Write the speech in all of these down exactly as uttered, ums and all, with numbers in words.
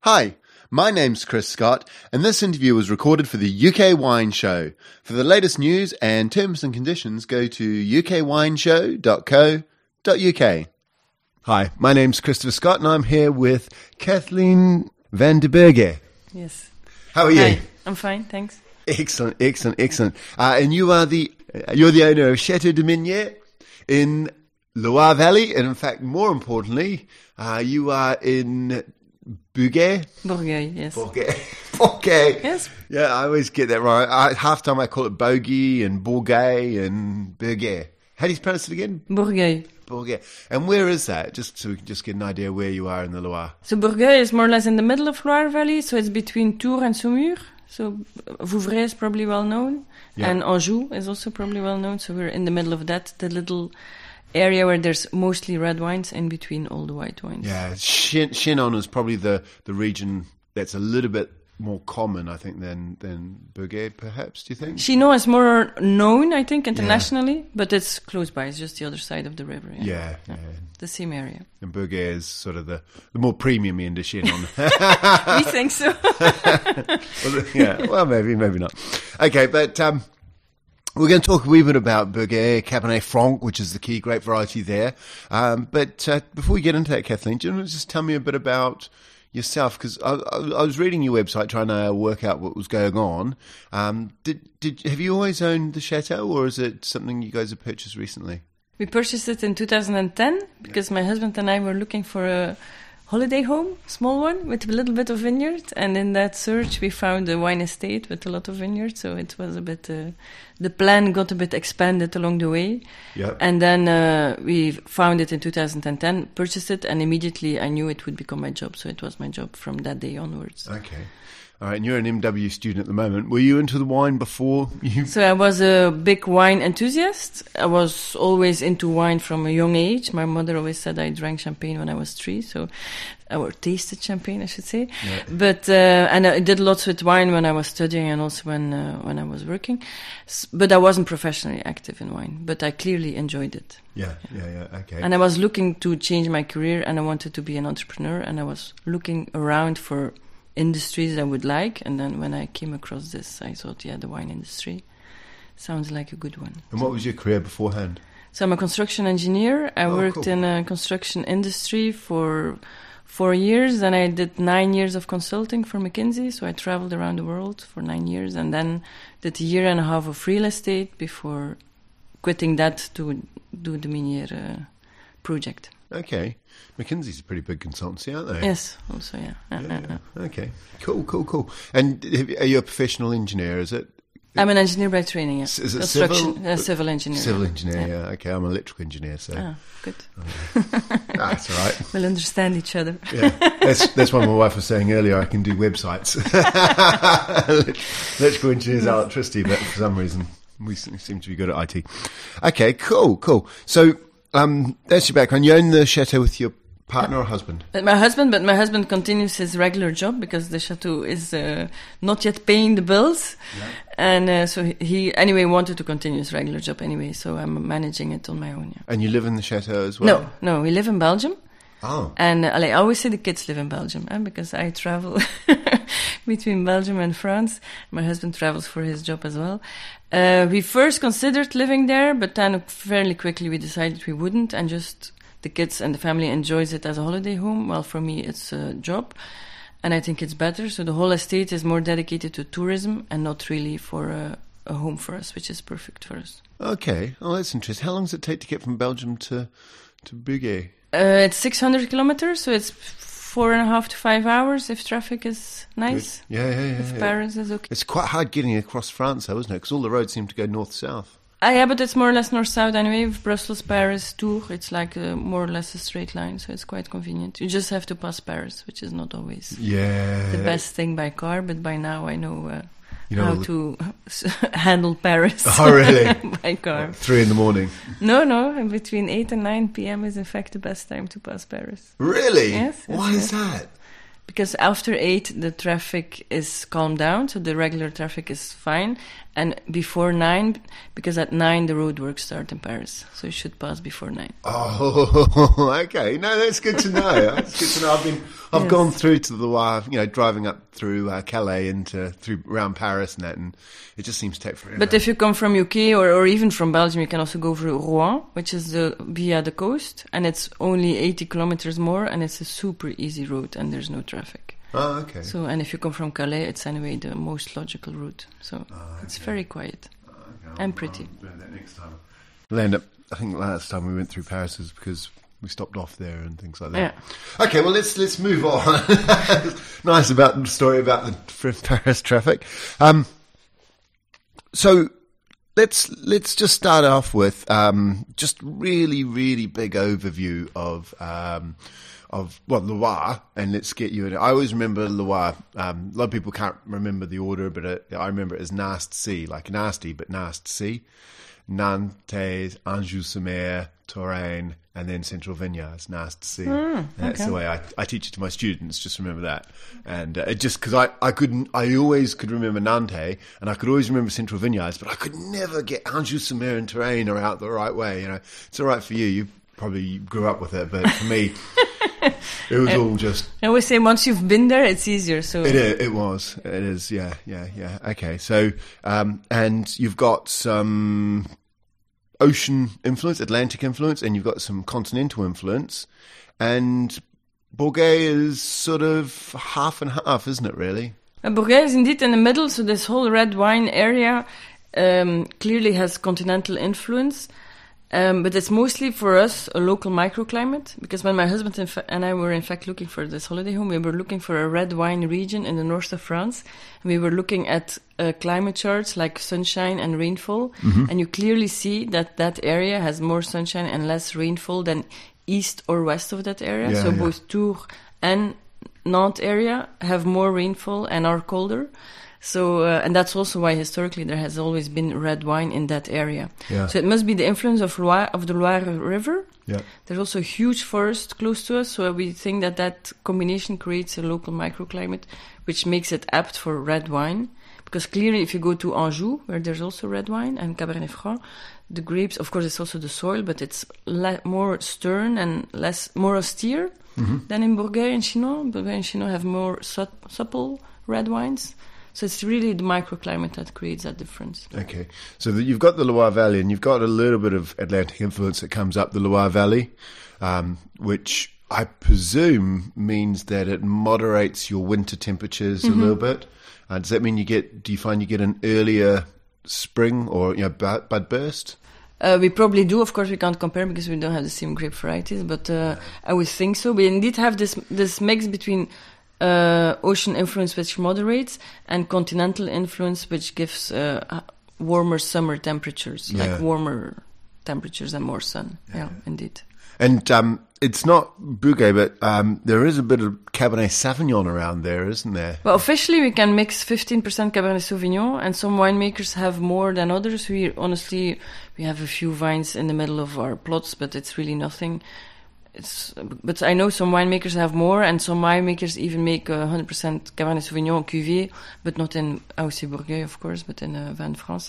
Hi, my name's Chris Scott, and this interview was recorded for the U K Wine Show. For the latest news and terms and conditions, go to u k wine show dot co dot u k. Hi, my name's Christopher Scott, and I'm here with Kathleen van der Berge. Yes. How are you? Hi, I'm fine, thanks. Excellent, excellent, excellent. Uh, and you are the uh, you're the owner of Chateau de Minière in Loire Valley, and in fact, more importantly, uh, you are in Bourgueil? Bourgueil, yes. Bourgueil. Bourgueil. Yes. Yeah, I always get that wrong. I, half the time I call it Bogie and Bourgueil and Bourgueil. How do you pronounce it again? Bourgueil. Bourgueil. And where is that? Just so we can just get an idea where you are in the Loire. So Bourgueil is more or less in the middle of Loire Valley, so it's between Tours and Saumur. So Vouvray is probably well known, yeah. And Anjou is also probably well known. So we're in the middle of that, the little area where there's mostly red wines in between all the white wines. Yeah, Chinon is probably the, the region that's a little bit more common, I think, than than Bourgueil, perhaps, do you think? Chinon is more known, I think, internationally, yeah. But it's close by. It's just the other side of the river. Yeah, yeah. yeah. yeah. The same area. And Bourgueil is sort of the, the more premium end of Chinon. We think so. well, yeah, well, maybe, maybe not. Okay, but um, we're going to talk a wee bit about Bourgueil Cabernet Franc, which is the key grape variety there. Um, but uh, before we get into that, Kathleen, do you want to just tell me a bit about yourself? Because I, I, I was reading your website trying to work out what was going on. Um, did did have you always owned the chateau, or is it something you guys have purchased recently? We purchased it in two thousand ten because yeah. my husband and I were looking for a holiday home, small one, with a little bit of vineyard. And in that search, we found a wine estate with a lot of vineyards. So it was a bit, uh, the plan got a bit expanded along the way. Yep. And then uh, we found it in two thousand ten, purchased it, and immediately I knew it would become my job. So it was my job from that day onwards. Okay. All right, and you're an M W student at the moment. Were you into the wine before you... So I was a big wine enthusiast. I was always into wine from a young age. My mother always said I drank champagne when I was three, so or tasted champagne, I should say. Yeah. But uh, and I did lots with wine when I was studying and also when uh, when I was working. But I wasn't professionally active in wine. But I clearly enjoyed it. Yeah, yeah, yeah. Okay. And I was looking to change my career, and I wanted to be an entrepreneur, and I was looking around for industries I would like, and then when I came across this, I thought, yeah, the wine industry sounds like a good one. And what was your career beforehand? So I'm a construction engineer. I oh, worked cool. in a construction industry for four years, and I did nine years of consulting for McKinsey, so I traveled around the world for nine years, and then did a year and a half of real estate before quitting that to do the Minière uh, project. Okay. McKinsey's a pretty big consultancy, aren't they? Yes, also, yeah. Uh, yeah, uh, yeah. Uh. Okay, cool, cool, cool. And are you a professional engineer, is it? I'm an engineer by training, yes. Is it Construction, civil? Uh, civil engineer. Civil engineer, yeah. yeah. Okay, I'm an electrical engineer, so... Ah, good. Oh, yeah. That's all right. We'll understand each other. Yeah, that's, that's what my wife was saying earlier, I can do websites. Electrical engineers are electricity, but for some reason we seem to be good at I T. Okay, cool, cool. So um, that's your background. You own the chateau with your partner or husband? But my husband, but my husband continues his regular job because the chateau is uh, not yet paying the bills, yeah. and uh, so he, he anyway wanted to continue his regular job anyway. So I'm managing it on my own. Yeah. And you live in the chateau as well? No, no, we live in Belgium. Oh, and uh, I always say the kids live in Belgium eh, because I travel between Belgium and France. My husband travels for his job as well. Uh, we first considered living there, but then fairly quickly we decided we wouldn't, and just the kids and the family enjoys it as a holiday home. Well, for me, it's a job, and I think it's better. So the whole estate is more dedicated to tourism and not really for a, a home for us, which is perfect for us. Okay. Oh, that's interesting. How long does it take to get from Belgium to to Bourgueil? Uh, it's six hundred kilometers, so it's four and a half to five hours if traffic is nice. Good. Yeah, yeah, yeah. If yeah. Paris is okay. It's quite hard getting across France, though, isn't it? Because all the roads seem to go north-south. Ah, yeah, but it's more or less north-south anyway. Brussels, Paris, Tours, it's like a, more or less a straight line, so it's quite convenient. You just have to pass Paris, which is not always yeah. the best thing by car, but by now I know, uh, you know how the... to handle Paris. Oh, really? by car. What, three in the morning? No, no, between eight and nine p.m. is in fact the best time to pass Paris. Really? Yes. Why yes. is that? because after eight the traffic is calmed down, so the regular traffic is fine, and before nine, because at nine the roadworks start in Paris, so you should pass before nine. Oh, okay. No, that's good to know. That's good to know. I've been, I've Yes. gone through to the Loire, you know, driving up through uh, Calais into through around Paris and that, and it just seems to take forever. But if you come from U K or, or even from Belgium, you can also go through Rouen, which is the via the coast, and it's only eighty kilometers more, and it's a super easy route, and there's no traffic. Oh, okay. So, and if you come from Calais, it's anyway the most logical route. So Oh, it's okay. very quiet Okay, I'll- and pretty. I'll learn that next time. Land up. I think last time we went through Paris was because we stopped off there and things like that. Yeah. Okay, well let's let's move on. Nice about the story about the Paris traffic. Um, so let's let's just start off with um, just really really big overview of. Um, Of well Loire, and let's get you in. I always remember Loire. Um, a lot of people can't remember the order, but it, I remember it as Nast Sea, like nasty, but Nast Sea. Nantes, Anjou-sur-Mer, Touraine, and then Central Vignettes, Nast Sea. Mm, And that's okay. the way I, I teach it to my students. Just remember that, and uh, it just because I, I couldn't, I always could remember Nantes, and I could always remember Central Vignettes, but I could never get Anjou-sur-Mer and Touraine are out the right way. You know, it's all right for you. You probably grew up with it, but for me. It was all just. I always say once you've been there, it's easier. So It is, it was. It is. Yeah. Yeah. Yeah. Okay. So, um, and you've got some ocean influence, Atlantic influence, and you've got some continental influence, and Bourget is sort of half and half, isn't it? Really? Uh, Bourget is indeed in the middle. So this whole red wine area um, clearly has continental influence. Um, but it's mostly for us a local microclimate, because when my husband in fa- and I were in fact looking for this holiday home, we were looking for a red wine region in the north of France, and we were looking at uh, climate charts like sunshine and rainfall, Mm-hmm. and you clearly see that that area has more sunshine and less rainfall than east or west of that area. Yeah, so yeah. both Tours and Nantes area have more rainfall and are colder. So, uh, and that's also why historically there has always been red wine in that area. Yeah. So it must be the influence of Loire, of the Loire River. Yeah. There's also a huge forest close to us, so we think that that combination creates a local microclimate, which makes it apt for red wine. Because clearly, if you go to Anjou, where there's also red wine, and Cabernet Franc, the grapes, of course, it's also the soil, but it's le- more stern and less, more austere Mm-hmm. than in Bourgogne and Chinon. Bourgogne and Chinon have more sup- supple red wines. So it's really the microclimate that creates that difference. Okay. So that you've got the Loire Valley, and you've got a little bit of Atlantic influence that comes up the Loire Valley, um, which I presume means that it moderates your winter temperatures Mm-hmm. a little bit. Uh, does that mean you get? Do you find you get an earlier spring or you know bud, bud burst? Uh, we probably do. Of course, we can't compare because we don't have the same grape varieties, but uh, I would think so. We indeed have this this mix between uh, ocean influence, which moderates, and continental influence, which gives uh, warmer summer temperatures, Yeah. like warmer temperatures and more sun. Yeah, yeah indeed. And um, it's not Bourget, but um, there is a bit of Cabernet Sauvignon around there, isn't there? Well, officially we can mix fifteen percent Cabernet Sauvignon, and some winemakers have more than others. We honestly, we have a few vines in the middle of our plots, but it's really nothing. It's, but I know some winemakers have more, and some winemakers even make one hundred percent Cabernet Sauvignon cuvée, but not in A O C Bourgogne, of course, but in uh, Vin de France.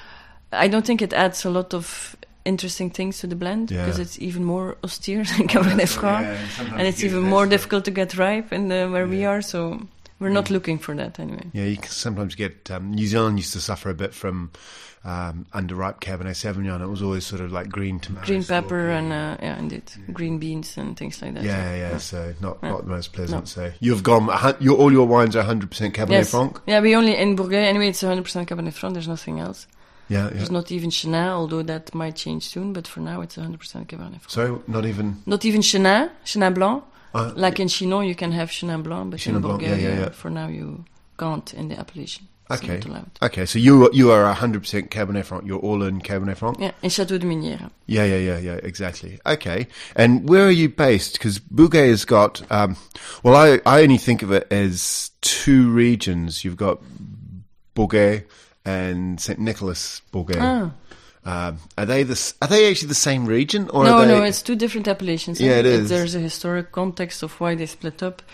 I don't think it adds a lot of interesting things to the blend, Yeah. because it's even more austere than Cabernet Franc, Yeah, and sometimes and it's you get even less more of- difficult to get ripe in the, where we Yeah. are, so we're not looking for that anyway. Yeah, you can sometimes get um, New Zealand used to suffer a bit from um, underripe Cabernet Sauvignon. It was always sort of like green tomatoes, Green pepper or- and, uh, yeah, indeed, green beans and things like that. yeah, yeah. So not Yeah. not the most pleasant. No. So you've gone. a hun- Your all your wines are one hundred percent Cabernet Yes. Franc. Yeah, we only, in Bourgogne, anyway, it's one hundred percent Cabernet Franc, there's nothing else. Yeah, yeah. There's not even Chenin, although that might change soon, but for now it's one hundred percent Cabernet Franc. Sorry, not even. Not even Chenin, Chenin Blanc. Uh, Like in Chinon, you can have Chenin Blanc, but Chenin in Blanc, Bourgogne, yeah, yeah, uh, yeah. for now you can't in the appellation. It's Okay. not allowed. Okay, so you you are one hundred percent Cabernet Franc. You're all in Cabernet Franc. Yeah, in Château de Munières. Yeah, yeah, yeah, yeah, exactly. Okay. And where are you based? Because Bourget has got, um, well, I, I only think of it as two regions. You've got Bourget and Saint Nicholas Bourget. Ah. Um, are they the, s- are they actually the same region? Or No, are they, no, it's two different appellations. Yeah, eh? it is. There's a historic context of why they split up.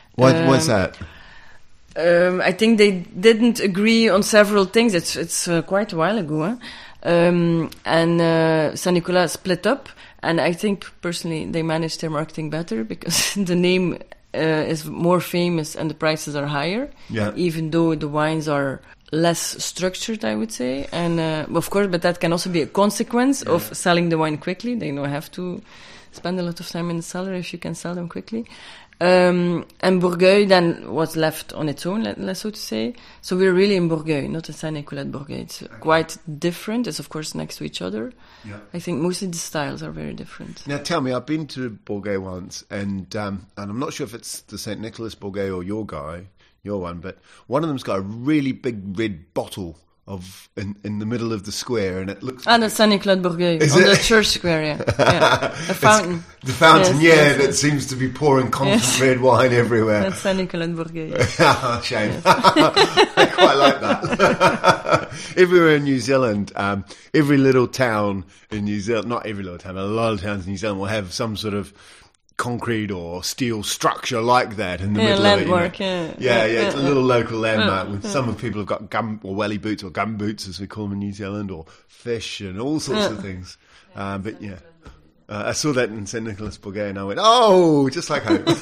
What, Um, what's that? Um, I think they didn't agree on several things. It's it's uh, quite a while ago, huh? um, and uh, Saint-Nicolas split up. And I think personally they managed their marketing better because the name uh, is more famous and the prices are higher. Yeah. Even though the wines are less structured, I would say. And uh, of course, but that can also be a consequence yeah. of selling the wine quickly. They don't have to spend a lot of time in the cellar if you can sell them quickly. Um, and Bourgueil then was left on its own, let, let's so to say. So we're really in Bourgueil, not in Saint-Nicolas-de-Bourgueil. It's okay. Quite different. It's of course next to each other. Yeah. I think mostly the styles are very different. Now tell me, I've been to Bourgueil once, and um, and I'm not sure if it's the Saint Nicholas Bourgueil or your guy, your one, but one of them's got a really big red bottle of in, in the middle of the square, and it looks. Ah, that's Saint-Nicolas-de-Bourgueil on it? The church square, yeah, yeah. The fountain. It's the fountain, yes, yeah, yes, that yes. seems to be pouring constant yes. red wine everywhere. That's Saint-Nicolas-de-Bourgueil. Oh, shame. Yes. I quite like that. Everywhere in New Zealand, um, every little town in New Zealand, not every little town, but a lot of towns in New Zealand will have some sort of concrete or steel structure like that in the yeah, middle landmark, of it. You know? yeah. Yeah, yeah, it's a little local landmark. Yeah, with yeah. Some of people have got gum or welly boots or gum boots, as we call them in New Zealand, or fish and all sorts yeah. of things. Um, but yeah, uh, I saw that in Saint Nicholas-Bourgueil and I went, oh, just like home.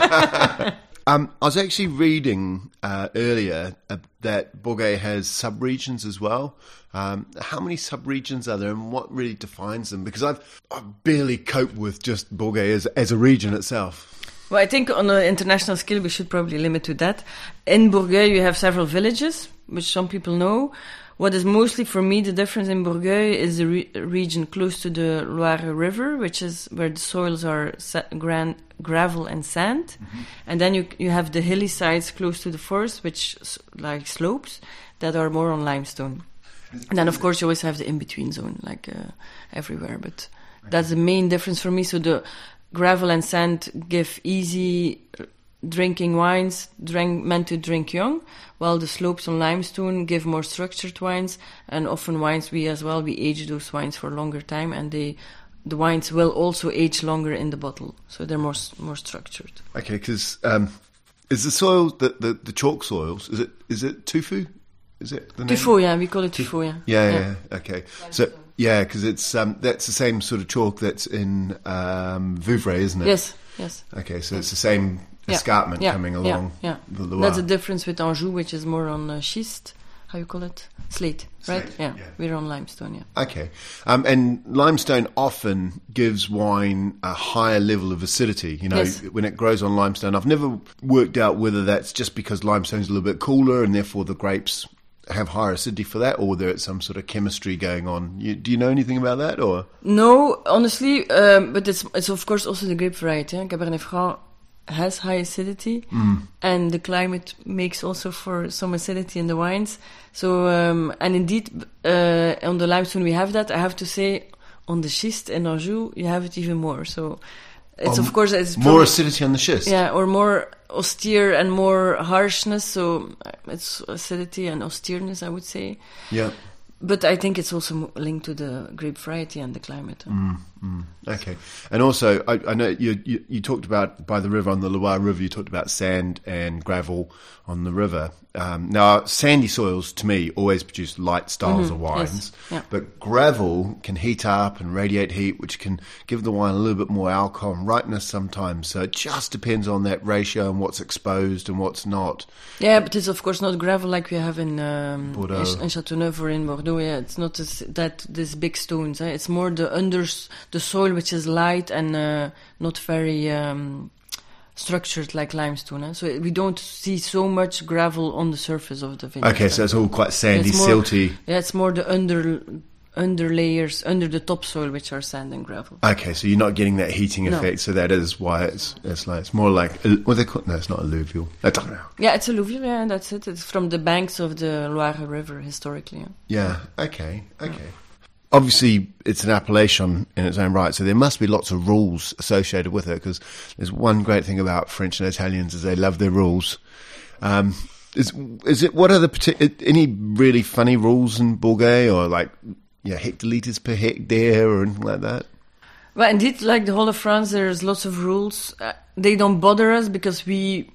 um, I was actually reading uh, earlier uh, that Bourgueil has sub-regions as well. Um, how many sub-regions are there, and what really defines them? Because I've, I've barely coped with just Bourgueil as, as a region itself. Well, I think on an international scale, we should probably limit to that. In Bourgueil, you have several villages, which some people know. What is mostly, for me, the difference in Bourgueil is the re- region close to the Loire River, which is where the soils are sa- gran- gravel and sand. Mm-hmm. And then you you have the hilly sides close to the forest, which like slopes, that are more on limestone. And then, of course, you always have the in-between zone, like uh, everywhere. But okay. That's the main difference for me. So the gravel and sand give easy drinking wines, drink, meant to drink young, while the slopes on limestone give more structured wines. And often wines, we as well, we age those wines for a longer time, and they, the wines will also age longer in the bottle. So they're more more structured. Okay, because um, is the soil, the, the, the chalk soils, is it is it Tufu? Is it the name? Tufu, yeah, we call it Tufu, yeah. Yeah, yeah, yeah. Okay. So, yeah, because it's um, that's the same sort of chalk that's in um, Vouvray, isn't it? Yes, yes. Okay, so it's the same yeah. escarpment yeah. coming along yeah. Yeah. the Loire. That's the difference with Anjou, which is more on uh, schist, how you call it? Slate, right? Slate, yeah. yeah. We're on limestone, yeah. Okay. Um, and limestone often gives wine a higher level of acidity, you know, yes. when it grows on limestone. I've never worked out whether that's just because limestone's a little bit cooler and therefore the grapes have higher acidity for that, or whether it's some sort of chemistry going on. You, do you know anything about that, or? No, honestly, um, but it's it's of course also the grape variety. Eh? Cabernet Franc has high acidity, mm. and the climate makes also for some acidity in the wines. So, um, and indeed, uh, on the limestone we have that. I have to say, on the schist in Anjou, you have it even more. So, it's um, of course it's more probably, acidity on the schist. Yeah, or more austere and more harshness. So it's acidity and austereness, I would say. Yeah. But I think it's also linked to the grape variety and the climate. Mm, mm, okay. And also, I, I know you, you you talked about, by the river, on the Loire River, you talked about sand and gravel on the river. Um, now, sandy soils, to me, always produce light styles mm-hmm. of wines. Yes. Yeah. But gravel can heat up and radiate heat, which can give the wine a little bit more alcohol and ripeness sometimes. So it just depends on that ratio and what's exposed and what's not. Yeah, but it's of course not gravel like we have in um, Bordeaux. in, in Châteauneuf or in Bordeaux. Yeah, it's not this, that this big stones. Eh? It's more the under the soil, which is light and uh, not very um, structured like limestone. Eh? So we don't see so much gravel on the surface of the vineyard. Okay, so it's all quite sandy, it's more, silty. Yeah, it's more the under under layers under the topsoil, which are sand and gravel. Okay, so you're not getting that heating No. effect, so that is why it's it's like it's more like what they call no, it's not alluvial. I don't know. Yeah, it's alluvial. Yeah, that's it. It's from the banks of the Loire River historically. Yeah. Yeah. Okay. Okay. Yeah. Obviously, it's an appellation in its own right, so there must be lots of rules associated with it. Because there's one great thing about French and Italians is they love their rules. Um, is is it what are the partic- any really funny rules in Bourgueil, or like yeah hectolitres per hectare or anything like that? Well, indeed, like the whole of France, there's lots of rules. Uh, they don't bother us because we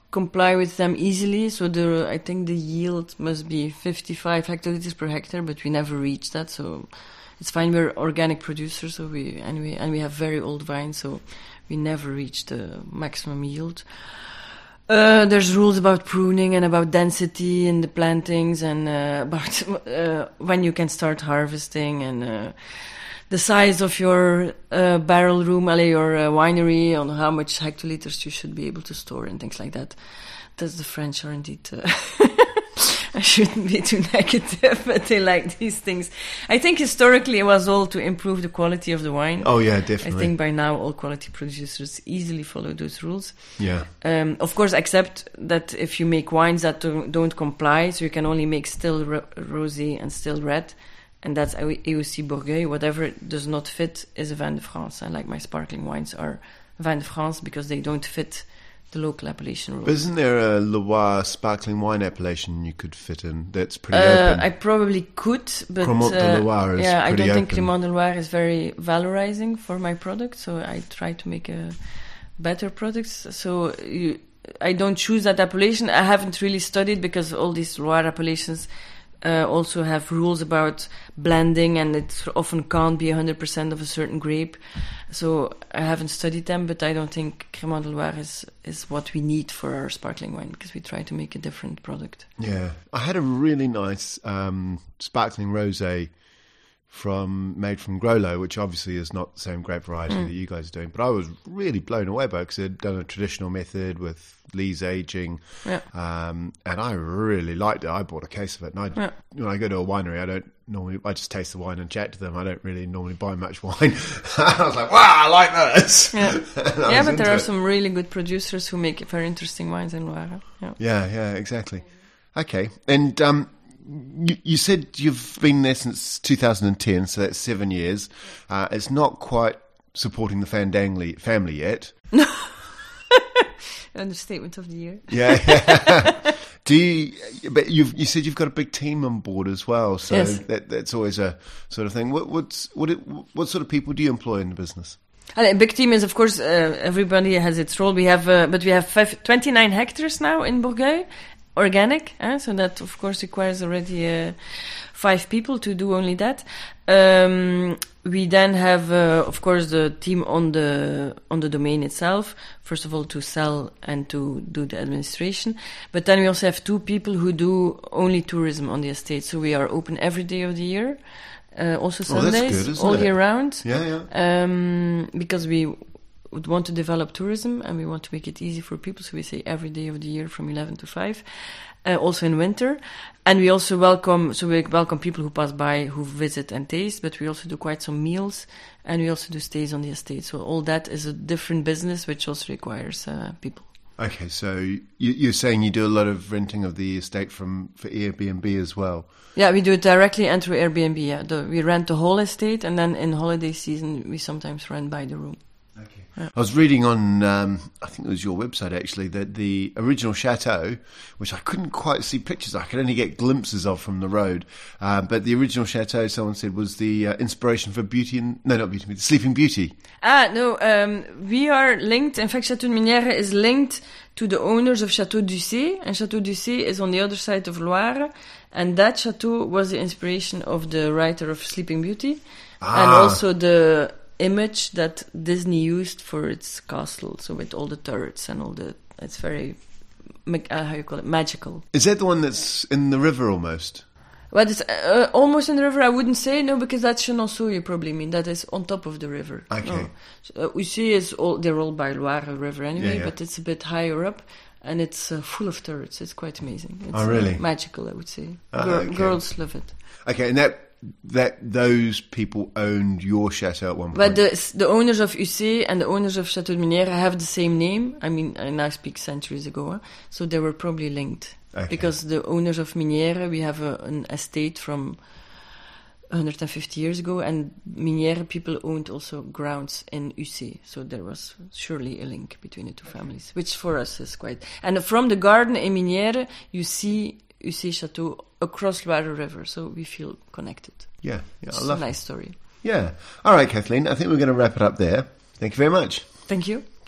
comply with them easily. So the I think the yield must be fifty-five hectoliters per hectare, but we never reach that. So it's fine. We're organic producers, so we and we and we have very old vines, so we never reach the maximum yield. Uh, there's rules about pruning and about density in the plantings, and uh, about uh, when you can start harvesting, and uh, the size of your uh, barrel room, your uh, winery, on how much hectoliters you should be able to store and things like that. That's the French are indeed... Uh, I shouldn't be too negative, but they like these things. I think historically it was all to improve the quality of the wine. Oh, yeah, definitely. I think by now all quality producers easily follow those rules. Yeah. Um, of course, except that if you make wines that don't, don't comply, so you can only make still ro- rosé and still red, and that's A O C Bourgueil. Whatever does not fit is a Vin de France. I like my sparkling wines are Vin de France because they don't fit the local appellation rules. But isn't there a Loire sparkling wine appellation you could fit in that's pretty uh, open? I probably could, but Cremant de uh, Loire is yeah, I pretty don't think open. Cremant de Loire is very valorizing for my product, so I try to make a better products. So you, I don't choose that appellation. I haven't really studied because all these Loire appellations uh, also have rules about blending, and it often can't be one hundred percent of a certain grape. So I haven't studied them, but I don't think Cremant de Loire is, is what we need for our sparkling wine, because we try to make a different product. Yeah. I had a really nice um, sparkling rosé from made from Grollo, which obviously is not the same grape variety mm. that you guys are doing. But I was really blown away by it because they'd done a traditional method with lees aging, yeah. um, and I really liked it. I bought a case of it, and I, yeah. when I go to a winery, I don't normally. I just taste the wine and chat to them. I don't really normally buy much wine. I was like, "Wow, I like this." Yeah, yeah, but there are it. some really good producers who make very interesting wines in Loire. Yeah, yeah, yeah, exactly. Okay, and um, you, you said you've been there since two thousand ten, so that's seven years. Uh, it's not quite supporting the Fandangly family yet. No. Understatement of the year. Yeah, yeah. Do you? But you've you said you've got a big team on board as well, so yes. that that's always a sort of thing. What what's what it, what sort of people do you employ in the business? A big team is, of course, uh, everybody has its role. We have, uh, but we have five, twenty-nine hectares now in Bourgueil, organic. Eh? So that, of course, requires already uh, five people to do only that. Um, we then have, uh, of course, the team on the on the domain itself. First of all, to sell and to do the administration. But then we also have two people who do only tourism on the estate. So we are open every day of the year. Uh, also Sundays, oh, that's good, isn't all it? year round. Yeah, yeah. Um, because we would want to develop tourism and we want to make it easy for people. So we say every day of the year from eleven to five. Uh, also in winter. And we also welcome, so we welcome people who pass by, who visit and taste, but we also do quite some meals and we also do stays on the estate. So all that is a different business, which also requires uh, people. Okay, so you, you're saying you do a lot of renting of the estate from for Airbnb as well? Yeah, we do it directly and through Airbnb. Yeah, the, we rent the whole estate, and then in holiday season we sometimes rent by the room. Okay. Yeah. I was reading on, um, I think it was your website actually, that the original chateau, which I couldn't quite see pictures, I could only get glimpses of from the road, uh, but the original chateau, someone said, was the uh, inspiration for Beauty and, no, not Beauty, Sleeping Beauty. Ah, no, um, we are linked, in fact, Château de Minière is linked to the owners of Château d'Ussé, and Château d'Ussé is on the other side of Loire, and that chateau was the inspiration of the writer of Sleeping Beauty, ah. and also the image that Disney used for its castle, so with all the turrets and all the, it's very, uh, how you call it, magical. Is that the one that's in the river almost? Well, it's uh, almost in the river, I wouldn't say, no, because that's Chenonceau, you probably mean, that is on top of the river. Okay. No. So, uh, Ussé is all, they're all by Loire River anyway, yeah, yeah. but it's a bit higher up, and it's uh, full of turrets, it's quite amazing. It's, oh, really? Uh, magical, I would say. Oh, Gir- okay. Girls love it. Okay, and that that those people owned your chateau at one point. But the the owners of Ussé and the owners of Château de Minière have the same name. I mean, and I speak centuries ago, huh? So they were probably linked. Okay. Because the owners of Minière, we have a, an estate from one hundred fifty years ago, and Minière people owned also grounds in Ussé. So there was surely a link between the two okay. families, which for us is quite... And from the garden in Minière, you see Ussé Chateau across Loire River, so we feel connected. Yeah, yeah, it's I love a nice it. story. Yeah. All right, Kathleen, I think we're going to wrap it up there. Thank you very much. Thank you.